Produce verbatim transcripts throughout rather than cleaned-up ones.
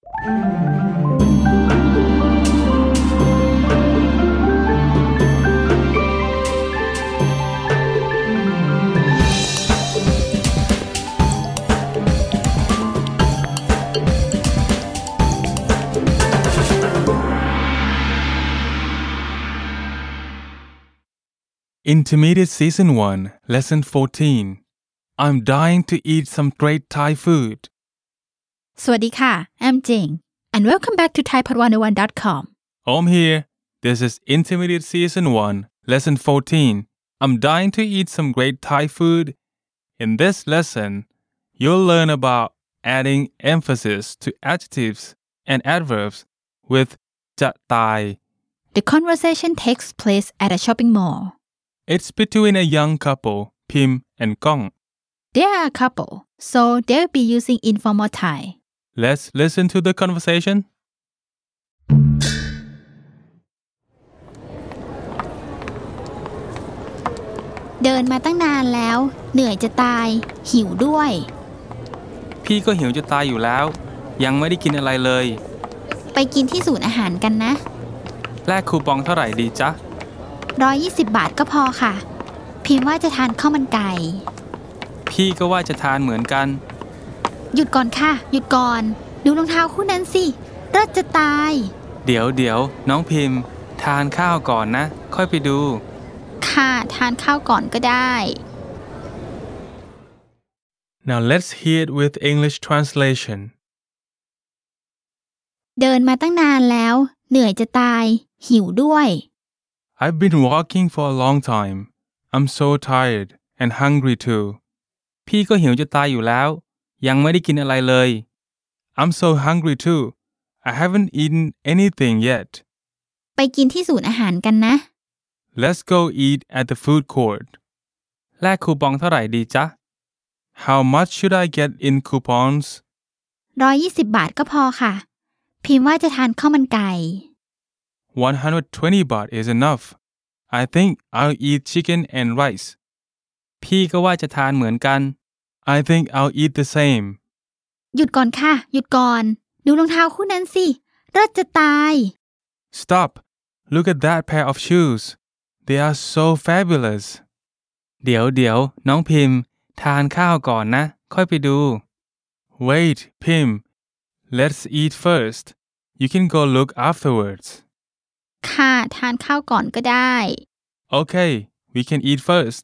Intermediate Season one, Lesson fourteen. I'm dying to eat some great Thai food. สวัสดีค่ะ I'm Jing and welcome back to thai pod one oh one dot com. Om here. This is Intermediate Season one, Lesson fourteen. I'm dying to eat some great Thai food. In this lesson, you'll learn about adding emphasis to adjectives and adverbs with จะตาย The conversation takes place at a shopping mall. It's between a young couple, Pim and Kong. They are a couple, so they'll be using informal Thai. Let's listen to the conversation. เดินมาตั้งนานแล้วเหนื่อยจะตายหิวด้วยพี่ก็หิวจะตายอยู่แล้วยังไม่ได้กินอะไรเลยไปกินที่ศูนย์อาหารกันนะแลกคูปองเท่าไหร่ดีจ๊ะหนึ่งร้อยยี่สิบบาทก็พอค่ะพิมพ์ว่าจะทานข้าวมันไก่พี่ก็ว่าจะทานเหมือนกันหยุดก่อนค่ะหยุดก่อนดูรองเท้าคู่นั้นสิเลิศจะตายเดี๋ยวเดี๋ยวน้องพิมพ์ทานข้าวก่อนนะค่อยไปดูค่ะทานข้าวก่อนก็ได้ Now let's hear it with English translation เดินมาตั้งนานแล้วเหนื่อยจะตายหิวด้วย I've been walking for a long time. I'm so tired and hungry too. พี่ก็หิวจะตายอยู่แล้วยังไม่ได้กินอะไรเลย I'm so hungry too. I haven't eaten anything yet. ไปกินที่ศูนย์อาหารกันนะ Let's go eat at the food court. แลกคูปองเท่าไหร่ดีจ๊ะ How much should I get in coupons? หนึ่งร้อยยี่สิบบาทก็พอค่ะพิมพ์ว่าจะทานข้าวมันไก่ one hundred twenty baht is enough. I think I'll eat chicken and rice. พี่ก็ว่าจะทานเหมือนกัน I think I'll eat the same. หยุดก่อนค่ะหยุดก่อนดูรองเท้าคู่นั้นสิเลิศจะตาย Stop. Look at that pair of shoes. They are so fabulous. เดี๋ยวเดี๋ยวน้องพิมพ์ทานข้าวก่อนนะค่อยไปดู Wait, Pim. Let's eat first. You can go look afterwards. ค่ะทานข้าวก่อนก็ได้ Okay, we can eat first.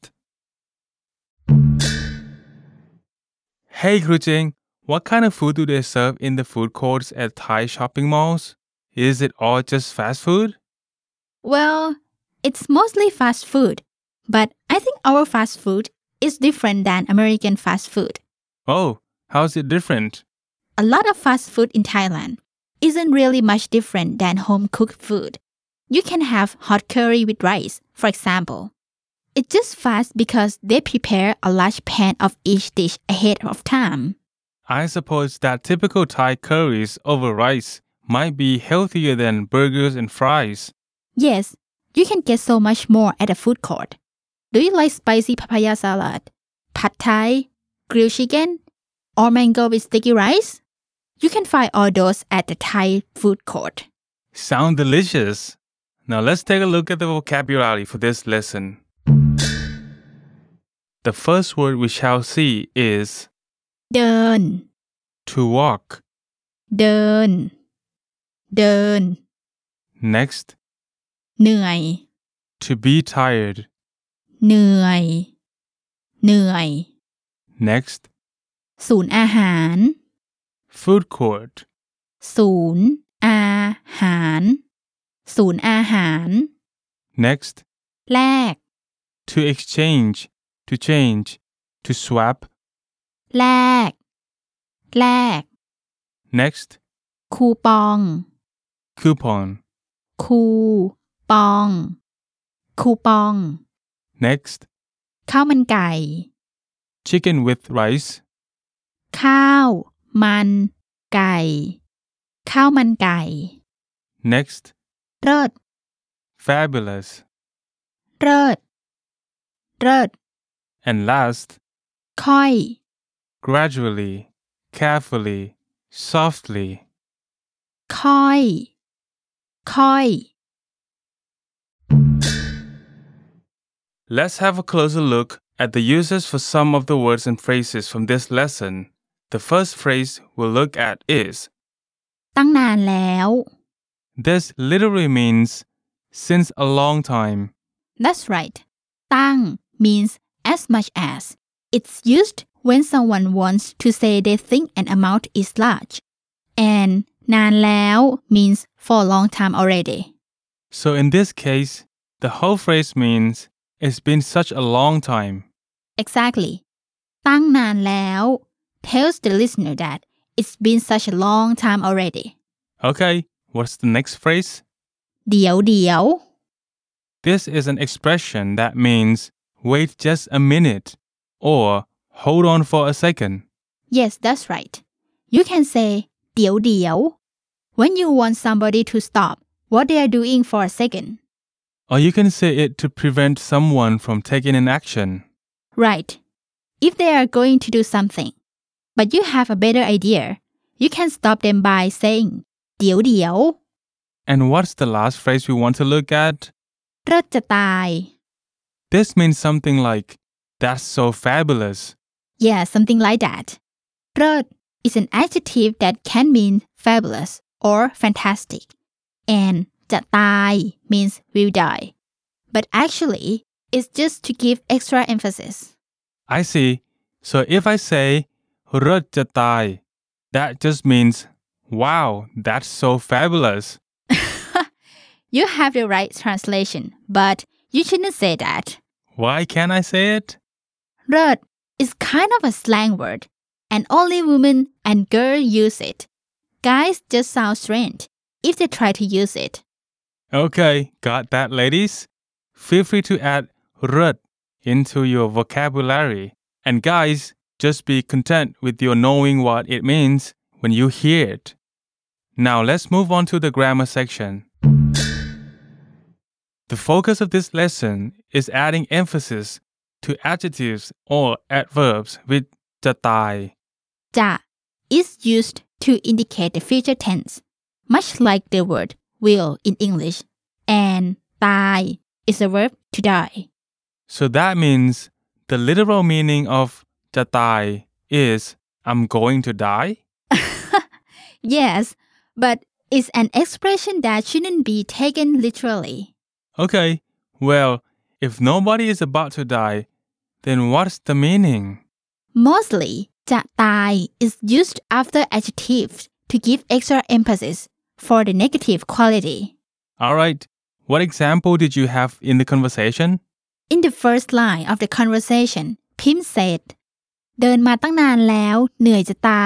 Hey, Kru Jing, what kind of food do they serve in the food courts at Thai shopping malls? Is it all just fast food? Well, it's mostly fast food, but I think our fast food is different than American fast food. Oh, how's it different? A lot of fast food in Thailand isn't really much different than home-cooked food. You can have hot curry with rice, for example. It's just fast because they prepare a large pan of each dish ahead of time. I suppose that typical Thai curries over rice might be healthier than burgers and fries. Yes, you can get so much more at a food court. Do you like spicy papaya salad, pad thai, grilled chicken, or mango with sticky rice? You can find all those at the Thai food court. Sound delicious. Now let's take a look at the vocabulary for this lesson. The first word we shall see is เดิน to walk. เดิน เดิน Next, เหนื่อย to be tired. เหนื่อย เหนื่อย Next, ศูนย์อาหาร food court. ศูนย์อาหาร ศูนย์อาหาร Next, แลก to exchange, to change, to swap. แลก แลก Next, คูปอง coupon. คูปอง คูปอง Next, ข้าวมันไก่ chicken with rice. ข้าว มัน ไก่ ข้าวมันไก่ Next, เลิศ fabulous. เลิศ เลิศ And last, ค่อย gradually, carefully, softly. ค่อยค่อย Let's have a closer look at the uses for some of the words and phrases from this lesson. The first phrase we'll look at is ตั้งนานแล้ว This literally means since a long time. That's right ตั้ง means as much as. It's used when someone wants to say they think an amount is large. And นานแล้ว means for a long time already. So in this case, the whole phrase means it's been such a long time. Exactly ตั้งนานแล้ว tells the listener that it's been such a long time already. Okay, what's the next phrase? เดี๋ยวเดี๋ยว This is an expression that means wait just a minute or hold on for a second. Yes, that's right. You can say เดี๋ยวเดี๋ยว when you want somebody to stop what they are doing for a second. Or you can say it to prevent someone from taking an action. Right. If they are going to do something, but you have a better idea, you can stop them by saying เดี๋ยวเดี๋ยว And what's the last phrase we want to look at? เลิศจะตาย This means something like, that's so fabulous. Yeah, something like that. เลิศ is an adjective that can mean fabulous or fantastic. And จะตาย means will die. But actually, it's just to give extra emphasis. I see. So if I say, เลิศจะตาย, that just means, wow, that's so fabulous. You have the right translation, but you shouldn't say that. Why can't I say it? เลิศ is kind of a slang word, and only women and girls use it. Guys just sound strange if they try to use it. Okay, got that, ladies? Feel free to add เลิศ into your vocabulary. And guys, just be content with your knowing what it means when you hear it. Now let's move on to the grammar section. The focus of this lesson is adding emphasis to adjectives or adverbs with จะตายจะ is used to indicate the future tense, much like the word will in English. And ตาย is a verb to die. So that means the literal meaning of จะตาย is I'm going to die? Yes, but it's an expression that shouldn't be taken literally. Okay, well, if nobody is about to die, then what's the meaning? Mostly, จะตาย is used after adjectives to give extra emphasis for the negative quality. Alright, what example did you have in the conversation? In the first line of the conversation, Pim said, เดินมาตั้งนานแล้วเหนื่อยจะตาย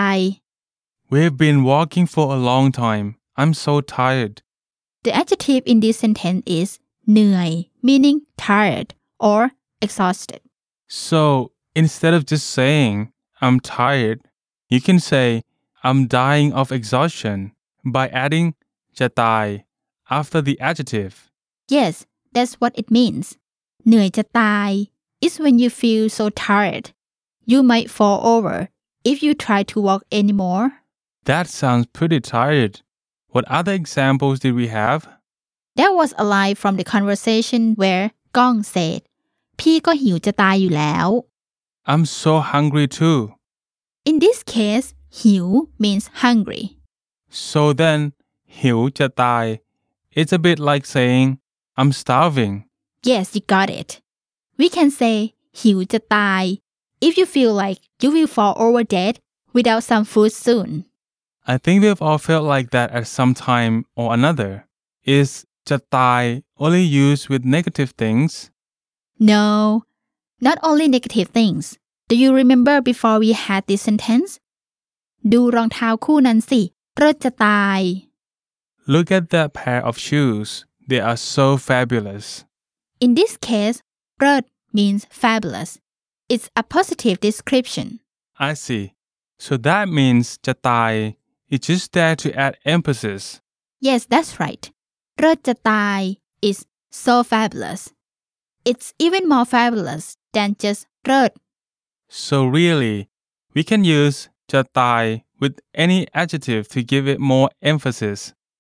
We've been walking for a long time. I'm so tired. The adjective in this sentence is เหนื่อย meaning tired or exhausted. So instead of just saying I'm tired, you can say I'm dying of exhaustion by adding จะตาย after the adjective. Yes, that's what it means. เหนื่อยจะตาย is when you feel so tired. You might fall over if you try to walk anymore. That sounds pretty tired. What other examples did we have? There was a line from the conversation where Gong said, พี่ก็หิวจะตายอยู่แล้ว I'm so hungry too. In this case, หิว means hungry. So then, หิวจะตาย it's a bit like saying I'm starving. Yes, you got it. We can say หิวจะตาย if you feel like you will fall over dead without some food soon. I think we've all felt like that at some time or another. Is จะตาย only used with negative things? No, not only negative things. Do you remember before we had this sentence? ดูรองเท้าคู่นั้นสิเลิศจะตาย Look at that pair of shoes. They are so fabulous. In this case, เลิศ means fabulous. It's a positive description. I see. So that means จะตาย is just there to add emphasis. Yes, that's right. เลิศจะตาย is so fabulous. It's even more fabulous than just เลิศ So really, we can use จะตาย with any adjective to give it more emphasis.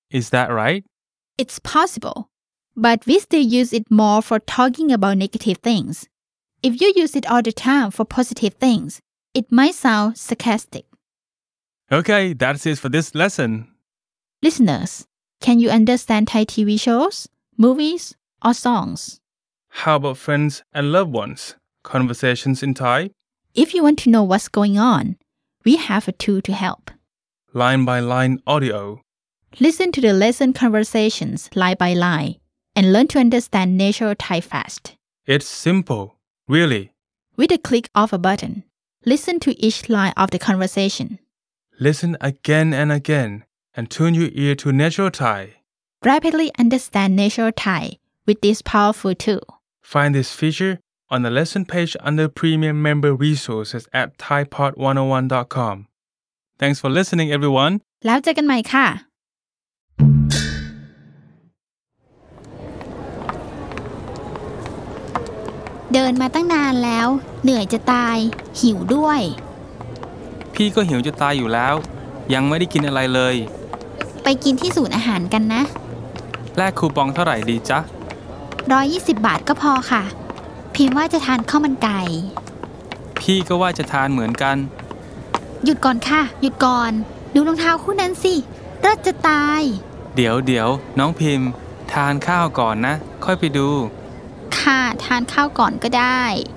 Is that right? It's possible, but we still use it more for talking about negative things. If you use it all the time for positive things, it might sound sarcastic. Okay, that's it for this lesson. Listeners, can you understand Thai T V shows, movies, or songs? How about friends and loved ones? Conversations in Thai? If you want to know what's going on, we have a tool to help. Line by line audio. Listen to the lesson conversations line by line and learn to understand natural Thai fast. It's simple, really. With a click of a button, listen to each line of the conversation. Listen again and again and tune your ear to natural Thai. Rapidly understand natural Thai with this powerful tool. Find this feature on the lesson page under Premium Member Resources at thai pod one oh one dot com. Thanks for listening, everyone. แล้วเจอกันใหม่ค่ะ เดินมาตั้งนานแล้ว เหนื่อยจะตาย หิวด้วยพี่ก็หิวจะตายอยู่แล้ว ยังไม่ได้กินอะไรเลยไปกินที่ศูนย์อาหารกันนะแลกคูปองเท่าไหร่ดีจ๊ะหนึ่งร้อยยี่สิบบาทก็พอค่ะ พิมพ์ว่าจะทานข้าวมันไก่พี่ก็ว่าจะทานเหมือนกันหยุดก่อนค่ะ หยุดก่อน ดูรองเท้าคู่นั้นสิเลิศจะตายเดี๋ยวเดี๋ยวน้องพิมพ์ทานข้าวก่อนนะ ค่อยไปดูค่ะทานข้าวก่อนก็ได้